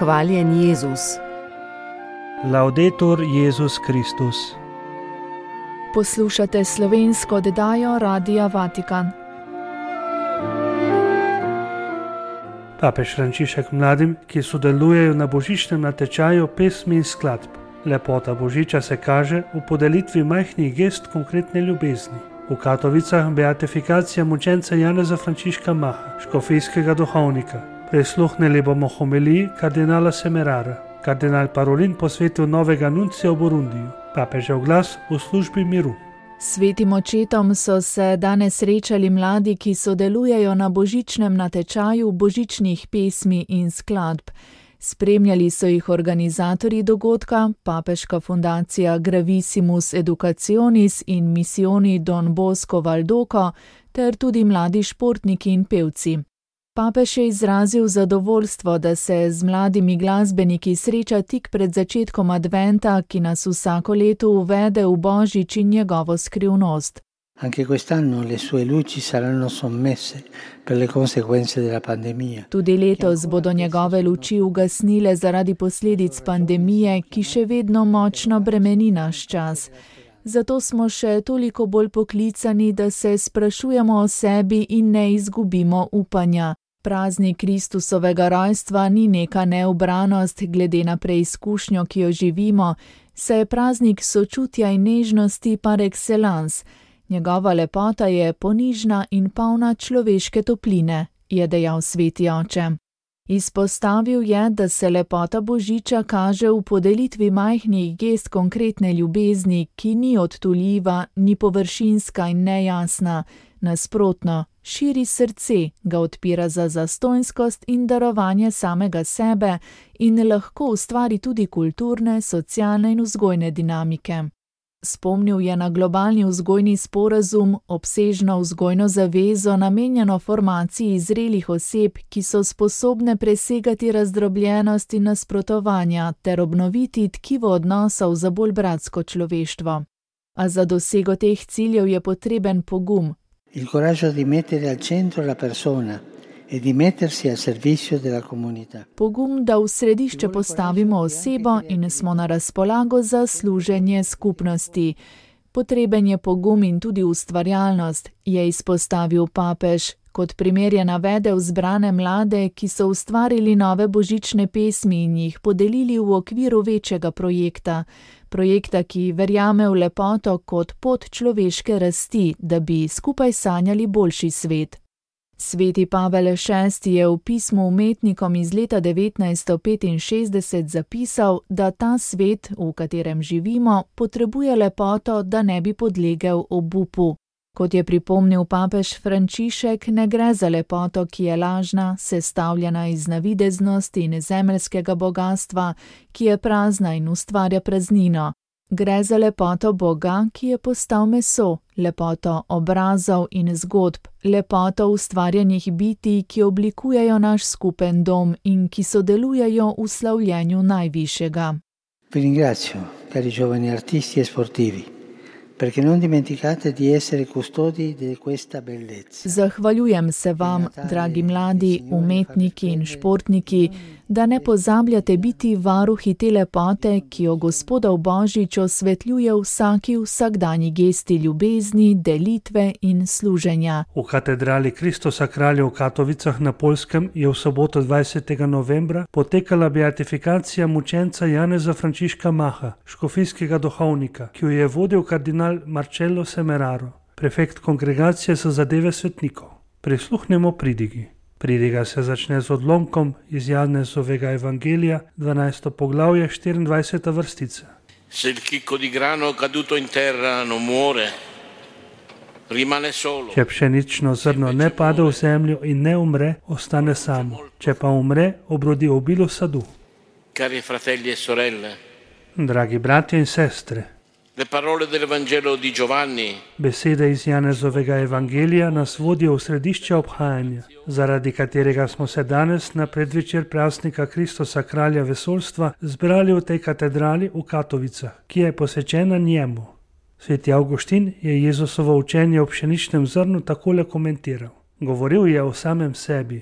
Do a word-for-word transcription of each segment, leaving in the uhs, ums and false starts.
Hvaljen Jezus. Laudetur Jezus Kristus. Poslušate slovensko oddajo Radia Vatikan. Papež Frančišek mladim, ki sodelujejo na božičnem natečaju pesmi in skladb. Lepota božiča se kaže v podelitvi majhnih gest konkretne ljubezni. V Katovicah beatifikacija mučenca Janeza Frančiška Maha, škofijskega duhovnika. Prisluhnili bomo homiliji kardinala Semerara. Kardinal Parolin posvetil novega nuncija v Burundiju. Papežev glas v službi miru. Svetim očetom so se danes srečali mladi, ki sodelujejo na božičnem natečaju božičnih pesmi in skladb. Spremljali so jih organizatorji dogodka, papeška fundacija Gravissimus Educationis in Missioni Don Bosco Valdocco ter tudi mladi športniki in pevci. Papež je izrazil zadovoljstvo, da se z mladimi glasbeniki sreča tik pred začetkom adventa, ki nas vsako leto uvede v Božič in njegovo skrivnost. Anche quest'anno le sue luci saranno sommesse per le conseguenze della pandemia. Tudi letos bodo njegove luči ugasnile zaradi posledic pandemije, ki še vedno močno bremeni naš čas. Zato smo še toliko bolj poklicani, da se sprašujemo o sebi in ne izgubimo upanja. Praznik Kristusovega rojstva ni neka neubranost glede na preizkušnjo, ki jo živimo, saj je praznik sočutja in nežnosti par excellence. Njegova lepota je ponižna in polna človeške topline, je dejal sveti oče. Izpostavil je, da se lepota božiča kaže v podelitvi majhnih gest konkretne ljubezni, ki ni odtuljiva, ni površinska in nejasna. Nasprotno, širi srce, ga odpira za zastonjskost in darovanje samega sebe in lahko ustvari tudi kulturne, socialne in vzgojne dinamike. Spomnil je na globalni vzgojni sporazum, obsežno vzgojno zavezo namenjeno formaciji zrelih oseb, ki so sposobne presegati razdrobljenost in nasprotovanja ter obnoviti tkivo odnosov za bolj bratsko človeštvo. A za dosego teh ciljev je potreben pogum. Il coraggio di mettere al centro la persona e di mettersi al servizio della comunità. Pogum, da v središče postavimo osebo in smo na razpolago za služenje skupnosti. Potreben je pogum in tudi ustvarjalnost, je izpostavil papež. Kot primer je navedel zbrane mlade, ki so ustvarili nove božične pesmi in jih podelili v okviru večjega projekta. Projekta, ki verjame v lepoto kot pot človeške rasti, da bi skupaj sanjali boljši svet. Sveti Pavel šesti je v pismu umetnikom iz leta devetnajststo petinšestdeset zapisal, da ta svet, v katerem živimo, potrebuje lepoto, da ne bi podlegel obupu. Kot je pripomnil papež Frančišek, ne gre za lepoto, ki je lažna, sestavljena iz navideznosti in zemeljskega bogastva, ki je prazna in ustvarja praznino. Gre za lepoto Boga, ki je postal meso, lepoto obrazov in zgodb, lepoto ustvarjenih bitij, ki oblikujejo naš skupen dom in ki sodelujejo v slavljenju najvišjega. Vi ringrazio, cari giovani artisti e sportivi, perché non dimenticate di essere custodi di questa bellezza. Zahvaljujem se vam, dragi mladi, umetniki in športniki, da ne pozabljate biti varuhi te lepote, ki jo Gospodov Božič osvetljuje v vsaki vsakdanji gesti ljubezni, delitve in služenja. V katedrali Kristusa kralja v Katovicah na Poljskem je v soboto dvajsetega novembra potekala beatifikacija mučenca Janeza Frančiška Maha, škofijskega duhovnika, ki jo je vodil kardinal Marcello Semeraro, prefekt kongregacije za zadeve svetnikov. Prisluhnemo pridigi. Pridiga se začne z odlomkom iz Janezovega evangelija, dvanajsto poglavje, štiriindvajseta vrstica. Se il chicco di grano caduto in terra non muore, rimane solo. Če pšenično zrno ne pade v zemljo in ne umre, ostane samo. Če pa umre, obrodi obilo sadu. Cari fratelli e sorelle, Dragi bratje in sestre, le parole del Vangelo di Giovanni besede iz Janezovega evangelija nas vodijo v središče obhajanja, zaradi katerega smo se danes na predvečer praznika Kristusa kralja vesoljstva zbrali v tej katedrali v Katovicah, ki je posvečena njemu. Sveti Avguštin je Jezusovo učenje o pšeničnem zrnu takole komentiral. Govoril je o samem sebi,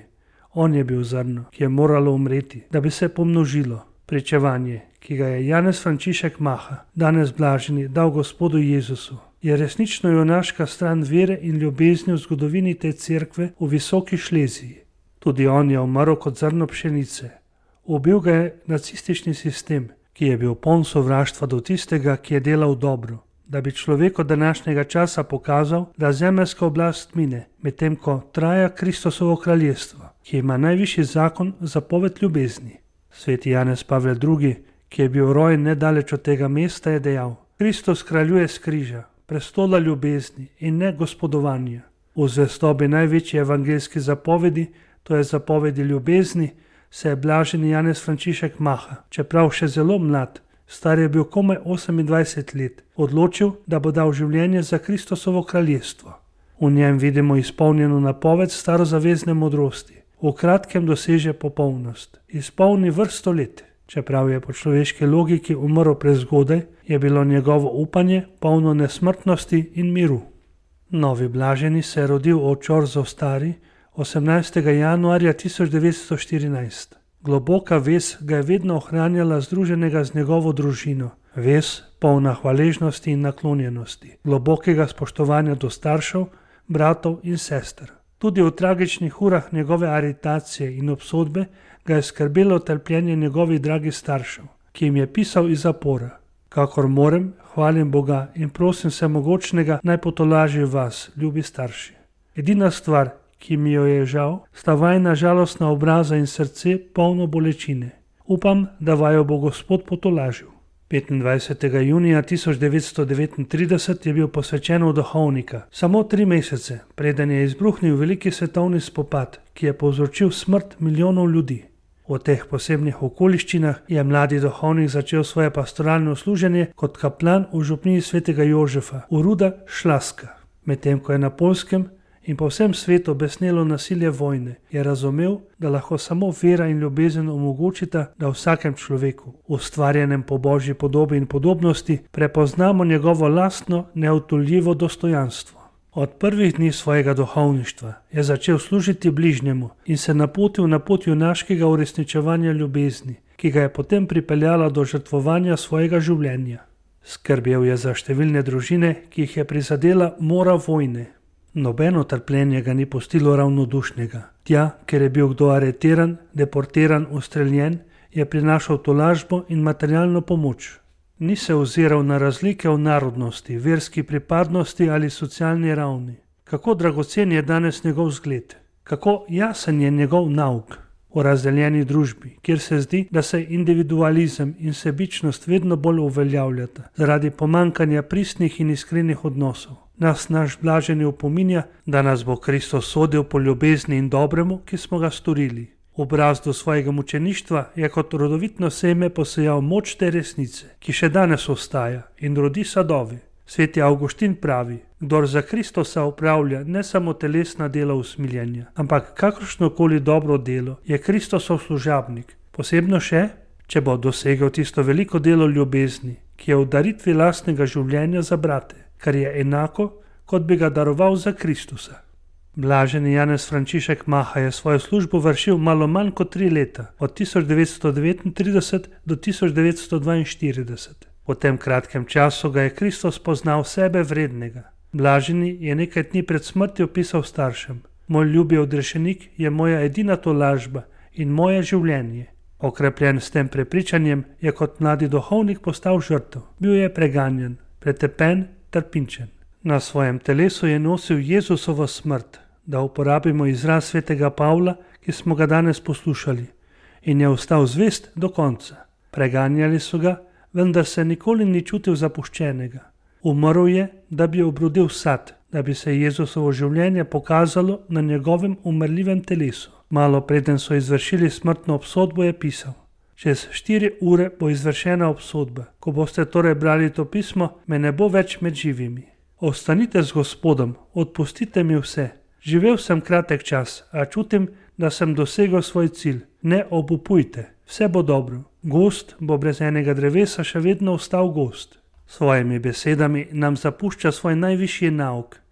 On je bil zrno, ki je moralo umreti, da bi se pomnožilo. Pričevanje, ki ga je Janez Frančišek Maha, danes blaženi, dal Gospodu Jezusu, je resnično junaška stran vere in ljubezni v zgodovini te cerkve v Visoki Šleziji. Tudi on je umrl kot zrno pšenice. Ubil ga je nacistični sistem, ki je bil poln sovraštva do tistega, ki je delal dobro, da bi človeku današnjega časa pokazal, da zemeljska oblast mine, medtem ko traja Kristusovo kraljestvo, ki ima najvišji zakon, zapoved ljubezni. Sveti Janez Pavel drugi, ki je bil rojen nedaleč od tega mesta, je dejal: Kristus kraljuje s križa, prestola ljubezni in ne gospodovanja. V zvestobi največji evangeljski zapovedi, to je zapovedi ljubezni, se je blaženi Janez Frančišek Maha, čeprav še zelo mlad, star je bil komaj osemindvajset let, odločil, da bo dal življenje za Kristusovo kraljestvo. V njem vidimo izpolnjeno napoved starozavezne modrosti. V kratkem doseže popolnost, izpolni vrsto let. Čeprav je po človeški logiki umrl prezgodaj, je bilo njegovo upanje polno nesmrtnosti in miru. Novi blaženi se je rodil v Čorzov Stari osemnajstega januarja tisoč devetsto štirinajst. Globoka vez ga je vedno ohranjala združenega z njegovo družino, vez polna hvaležnosti in naklonjenosti, globokega spoštovanja do staršev, bratov in sester. Tudi v tragičnih urah njegove aretacije in obsodbe ga je skrbelo trpljenje njegovih dragih staršev, ki jim je pisal iz zapora. Kakor morem, hvalim Boga in prosim Vsemogočnega, naj potolaži vas, ljubi starši. Edina stvar, ki mi jo je žal, sta vajna žalostna obraza in srce polno bolečine. Upam, da vaju bo Gospod potolažil. petindvajsetega junija tisoč devetsto devetintrideset je bil posvečen v duhovnika, samo tri mesece, preden je izbruhnil veliki svetovni spopad, ki je povzročil smrt milijonov ljudi. V teh posebnih okoliščinah je mladi duhovnik začel svoje pastoralno služenje kot kaplan v župniji svetega Jožefa, Uruda Šlaska. Medtem ko je na Poljskem in po vsem svetu besnelo nasilje vojne, je razumel, da lahko samo vera in ljubezen omogočita, da vsakem človeku, ustvarjenem po Božji podobi in podobnosti, prepoznamo njegovo lastno neodtujljivo dostojanstvo. Od prvih dni svojega duhovništva je začel služiti bližnjemu in se napotil na pot junaškega uresničevanja ljubezni, ki ga je potem pripeljala do žrtvovanja svojega življenja. Skrbel je za številne družine, ki jih je prizadela mora vojne. Nobeno trpljenje ga ni pustilo ravnodušnega. Tja, ker je bil kdo aretiran, deportiran, ustreljen, je prinašal tolažbo in materialno pomoč. Ni se oziral na razlike v narodnosti, verski pripadnosti ali socialni ravni. Kako dragocen je danes njegov zgled, kako jasen je njegov nauk. V razdeljeni družbi, kjer se zdi, da se individualizem in sebičnost vedno bolj uveljavljata zaradi pomankanja pristnih in iskrenih odnosov, nas naš blaženi opominja, da nas bo Kristus sodil po ljubezni in dobremu, ki smo ga storili. V brazdu svojega mučeništva je kot rodovitno seme posejal moč te resnice, ki še danes ostaja in rodi sadove. Sveti Avguštin pravi: kdor za Kristusa upravlja ne samo telesna dela usmiljenja, ampak kakršnokoli dobro delo, je Kristusov služabnik, posebno še, če bo dosegel tisto veliko delo ljubezni, ki je v daritvi lastnega življenja za brate, kar je enako, kot bi ga daroval za Kristusa. Blaženi Janez Frančišek Maha je svojo službo vršil malo manj kot tri leta, od tisoč devetsto devetintrideset do tisoč devetsto dvainštirideset. V tem kratkem času ga je Kristus poznal sebe vrednega. Blaženi je nekaj dni pred smrtjo pisal staršem: moj ljubi odrešenik je moja edina tolažba in moje življenje. Okrepljen s tem prepričanjem je kot mladi duhovnik postal žrtev. Bil je preganjan, pretepen, trpinčen. Na svojem telesu je nosil Jezusovo smrt, da uporabimo izraz svetega Pavla, ki smo ga danes poslušali, in je ostal zvest do konca. Preganjali so ga, vendar se nikoli ni čutil zapuščenega. Umrl je, da bi obrodil sad, da bi se Jezusovo življenje pokazalo na njegovem umrljivem telesu. Malo preden so izvršili smrtno obsodbo, je pisal: čez štiri ure bo izvršena obsodba. Ko boste torej brali to pismo, me ne bo več med živimi. Ostanite z Gospodom, odpustite mi vse. Živel sem kratek čas, a čutim, da sem dosegel svoj cilj. Ne obupujte, vse bo dobro. Gozd bo brez enega drevesa še vedno ostal gozd. S svojimi besedami nam zapušča svoj najvišji nauk.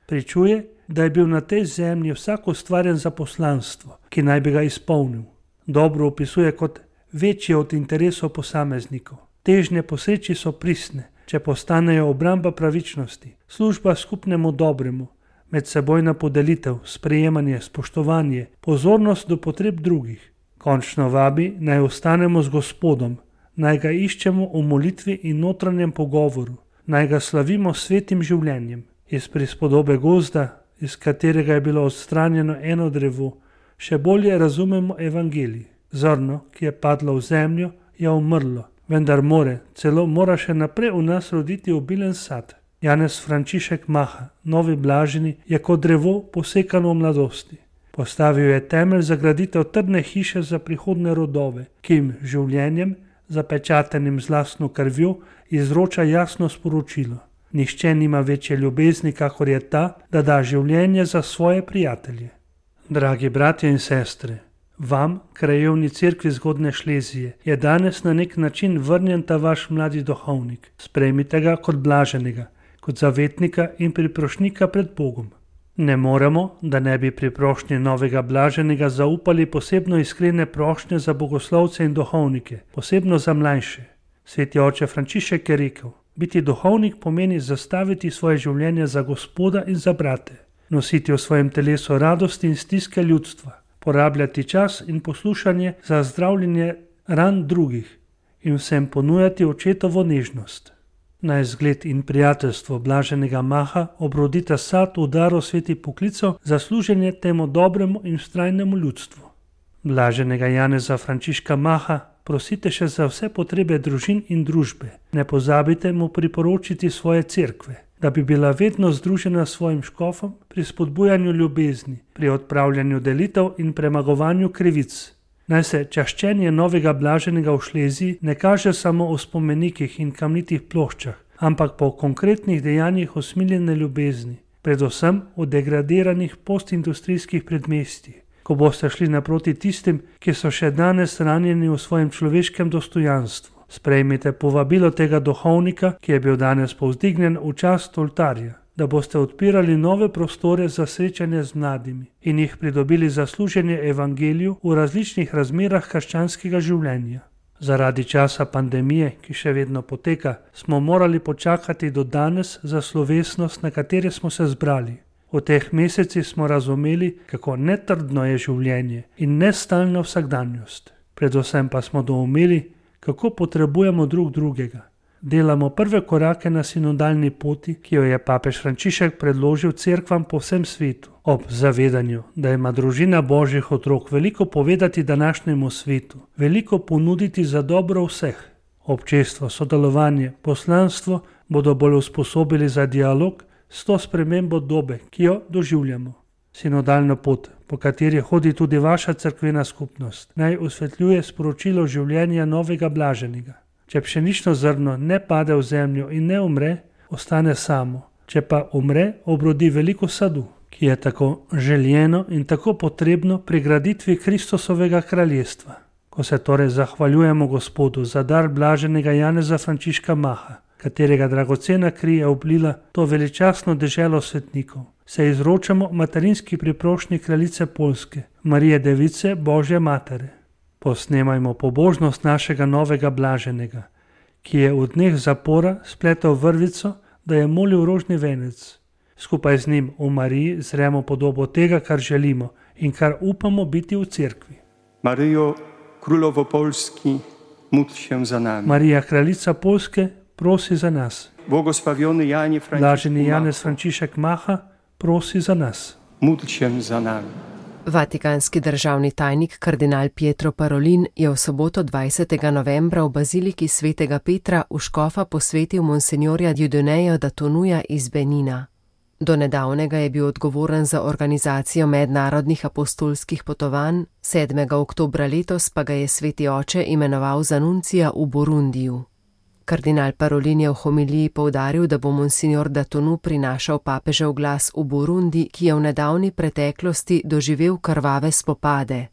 Pričuje, da je bil na tej zemlji vsak ustvarjen za poslanstvo, ki naj bi ga izpolnil. Dobro opisuje kot večje od interesov posameznikov. Težnje po sreči so pristne, če postanejo obramba pravičnosti, služba skupnemu dobremu, medsebojna podelitev, sprejemanje, spoštovanje, pozornost do potreb drugih. Končno vabi, naj ostanemo z Gospodom, naj ga iščemo v molitvi in notranjem pogovoru, naj ga slavimo svetim življenjem. Iz prispodobe gozda, iz katerega je bilo odstranjeno eno drevo, še bolje razumemo evangelij. Zrno, ki je padlo v zemljo, je umrlo, vendar more, celo mora še naprej v nas roditi obilen sad. Janez Frančišek Maha, novi blaženi, je kot drevo posekano v mladosti. Postavil je temelj za graditev trdne hiše za prihodne rodove, ki jim življenjem, zapečatenim z lastno krvjo, izroča jasno sporočilo. Nihče nima večje ljubezni, kakor je ta, da da življenje za svoje prijatelje. Dragi bratje in sestre, vam, krajevni cerkvi Zgodne Šlezije, je danes na nek način vrnjen ta vaš mladi duhovnik. Sprejmite ga kot blaženega, kot zavetnika in priprošnika pred Bogom. Ne moremo, da ne bi pri prošnji novega blaženega zaupali posebno iskrene prošnje za bogoslovce in duhovnike, posebno za mlajše. Sveti oče Frančišek je rekel: biti duhovnik pomeni zastaviti svoje življenje za Gospoda in za brate, nositi v svojem telesu radosti in stiske ljudstva, porabljati čas in poslušanje za zdravljenje ran drugih in vsem ponujati očetovo nežnost. Naj zgled in prijateljstvo blaženega Maha obrodita sad v daru sveti poklicev za služenje temu dobremu in vztrajnemu ljudstvu. Blaženega Janeza Frančiška Maha prosite še za vse potrebe družin in družbe. Ne pozabite mu priporočiti svoje cerkve, da bi bila vedno združena s svojim škofom pri spodbujanju ljubezni, pri odpravljanju delitev in premagovanju krivic. Naj se čaščenje novega blaženega v Šleziji ne kaže samo v spomenikih in kamnitih ploščah, ampak po konkretnih dejanjih usmiljene ljubezni, predvsem v degradiranih postindustrijskih predmestjih, ko boste šli naproti tistim, ki so še danes ranjeni v svojem človeškem dostojanstvu. Sprejmite povabilo tega duhovnika, ki je bil danes povzdignjen v čast oltarja, da boste odpirali nove prostore za srečanje z mladimi in jih pridobili za služenje evangeliju v različnih razmerah krščanskega življenja. Zaradi časa pandemije, ki še vedno poteka, smo morali počakati do danes za slovesnost, na kateri smo se zbrali. V teh mesecih smo razumeli, kako netrdno je življenje in nestalna vsakdanjost. Predvsem pa smo doumeli, kako potrebujemo drug drugega. Delamo prve korake na sinodalni poti, ki jo je papež Frančišek predložil cerkvam po vsem svetu, ob zavedanju, da ima družina božjih otrok veliko povedati današnjemu svetu, veliko ponuditi za dobro vseh. Občestvo, sodelovanje, poslanstvo bodo bolj usposobili za dialog s to spremembo dobe, ki jo doživljamo. Sinodalna pot, po kateri hodi tudi vaša cerkvena skupnost, naj osvetljuje sporočilo življenja novega blaženega. Če pšenično zrno ne pade v zemljo in ne umre, ostane samo. Če pa umre, obrodi veliko sadu, ki je tako željeno in tako potrebno pri graditvi Kristusovega kraljestva. Ko se torej zahvaljujemo Gospodu za dar blaženega Janeza Frančiška Maha, katerega dragocena kri je oblila to veličastno deželo svetnikov, se izročamo materinski priprošnji kraljice Poljske, Marije Device, Božje matere. Posnemajmo pobožnost našega novega blaženega, ki je v dneh zapora spletel vrvico, da je molil rožni venec. Skupaj z njim v Mariji zremo podobo tega, kar želimo in kar upamo biti v cerkvi. Maryjo, królowo Polski, módl się za nami. Marija, kraljica Poljske, prosi za nas. Błogosławiony Janie Blaženi Franciszku Janez Frančišek Maha, prosi za nas. módl się za nami. Vatikanski državni tajnik kardinal Pietro Parolin je v soboto dvajsetega novembra v baziliki svetega Petra v škofa posvetil monsignorja Dieudonneja da Tonuja iz Benina. Do nedavnega je bil odgovoren za organizacijo mednarodnih apostolskih potovanj, sedmega oktobra letos pa ga je sveti oče imenoval za nuncija v Burundiju. Kardinal Parolin je v homiliji poudaril, da bo monsignor da Tonu prinašal papežev glas v Burundi, ki je v nedavni preteklosti doživel krvave spopade.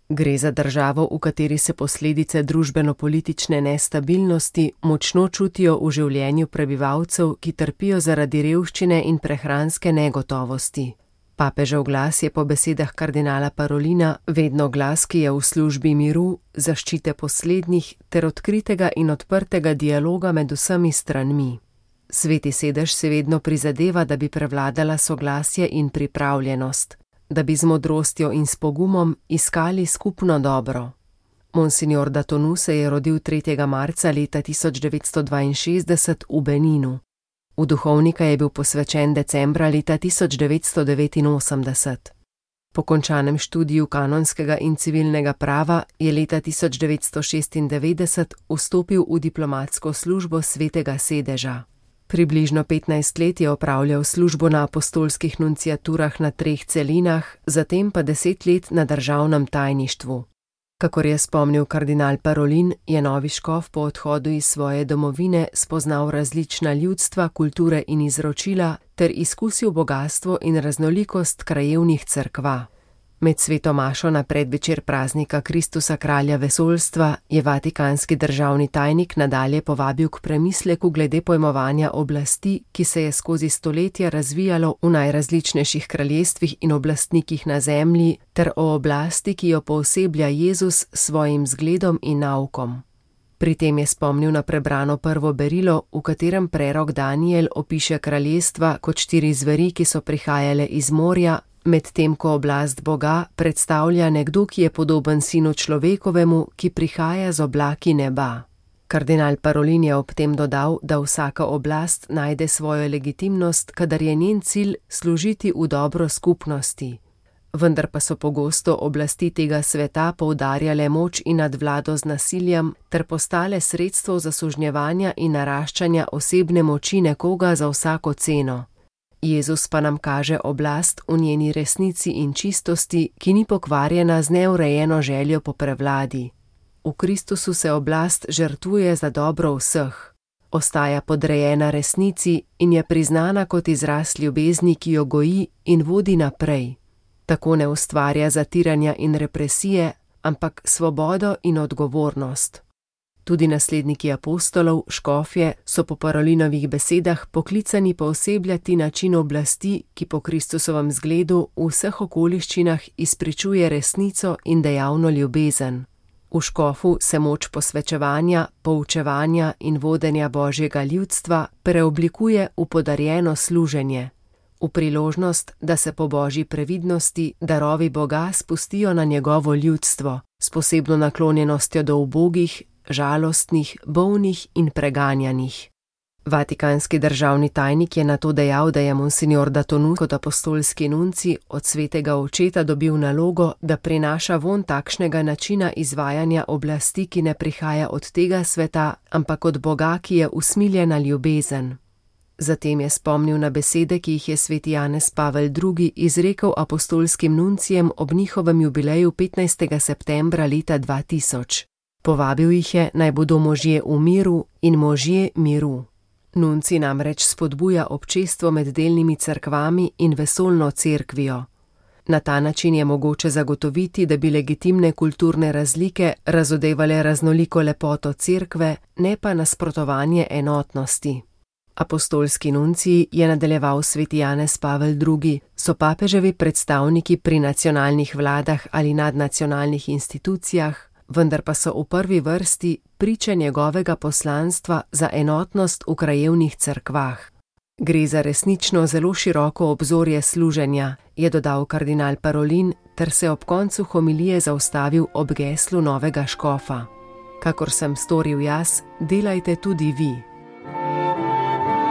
Gre za državo, v kateri se posledice družbeno-politične nestabilnosti močno čutijo v življenju prebivalcev, ki trpijo zaradi revščine in prehranske negotovosti. Papežev glas je po besedah kardinala Parolina vedno glas, ki je v službi miru, zaščite poslednjih ter odkritega in odprtega dialoga med vsemi stranmi. Sveti sedež se vedno prizadeva, da bi prevladala soglasje in pripravljenost, da bi z modrostjo in s pogumom iskali skupno dobro. Monsignor Datonu se je rodil tretjega marca leta tisoč devetsto dvainšestdeset v Beninu. V duhovnika je bil posvečen decembra leta tisoč devetsto devetinosemdeset. Po končanem študiju kanonskega in civilnega prava je leta tisoč devetsto šestindevetdeset vstopil v diplomatsko službo svetega sedeža. Približno petnajst let je opravljal službo na apostolskih nunciaturah na treh celinah, zatem pa deset let na državnem tajništvu. Kakor je spomnil kardinal Parolin, je novi škof po odhodu iz svoje domovine spoznal različna ljudstva, kulture in izročila ter izkusil bogastvo in raznolikost krajevnih cerkva. Med sveto mašo na predvečer praznika Kristusa kralja vesoljstva je vatikanski državni tajnik nadalje povabil k premisleku glede pojmovanja oblasti, ki se je skozi stoletja razvijalo v najrazličnejših kraljestvih in oblastnikih na zemlji, ter o oblasti, ki jo pooseblja Jezus s svojim zgledom in naukom. Pri tem je spomnil na prebrano prvo berilo, v katerem prerok Daniel opiše kraljestva kot štiri zveri, ki so prihajale iz morja, medtem ko oblast Boga predstavlja nekdo, ki je podoben sinu človekovemu, ki prihaja z oblaki neba. Kardinal Parolin je ob tem dodal, da vsaka oblast najde svojo legitimnost, kadar je njen cilj služiti v dobro skupnosti. Vendar pa so pogosto oblasti tega sveta poudarjale moč in nadvlado z nasiljem ter postale sredstvo zasužnjevanja in naraščanja osebne moči nekoga za vsako ceno. Jezus pa nam kaže oblast v njeni resnici in čistosti, ki ni pokvarjena z neurejeno željo po prevladi. V Kristusu se oblast žrtvuje za dobro vseh. Ostaja podrejena resnici in je priznana kot izraz ljubezni, ki jo goji in vodi naprej. Tako ne ustvarja zatiranja in represije, ampak svobodo in odgovornost. Tudi nasledniki apostolov, škofje, so po Parolinovih besedah poklicani poosebljati način oblasti, ki po Kristusovem zgledu v vseh okoliščinah izpričuje resnico in dejavno ljubezen. V škofu se moč posvečevanja, poučevanja in vodenja Božjega ljudstva preoblikuje v podarjeno služenje. V priložnost, da se po Božji previdnosti darovi Boga spustijo na njegovo ljudstvo, s posebno naklonjenostjo do ubogih, žalostnih, bolnih in preganjanih. Vatikanski državni tajnik je nato dejal, da je monsignor Datonu kot apostolski nunci od svetega očeta dobil nalogo, da prinaša vonj takšnega načina izvajanja oblasti, ki ne prihaja od tega sveta, ampak od Boga, ki je usmiljena ljubezen. Zatem je spomnil na besede, ki jih je sveti Janez Pavel drugi izrekel apostolskim nuncijem ob njihovem jubileju petnajstega septembra leta dva tisoč. Povabil jih je, naj bodo možje v miru in možje miru. Nunci namreč spodbuja občestvo med delnimi cerkvami in vesoljno cerkvijo. Na ta način je mogoče zagotoviti, da bi legitimne kulturne razlike razodevale raznoliko lepoto cerkve, ne pa nasprotovanje enotnosti. Apostolski nunciji, je nadaljeval sveti Janez Pavel drugi, so papeževi predstavniki pri nacionalnih vladah ali nadnacionalnih institucijah, vendar pa so v prvi vrsti priče njegovega poslanstva za enotnost v krajevnih cerkvah. Gre za resnično zelo široko obzorje služenja, je dodal kardinal Parolin, ter se ob koncu homilije zaustavil ob geslu novega škofa. Kakor sem storil jaz, delajte tudi vi.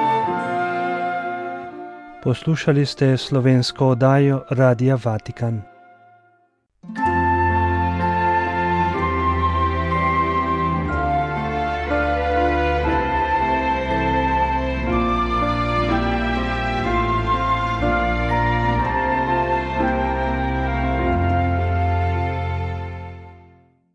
Poslušali ste slovensko oddajo Radia Vatikan.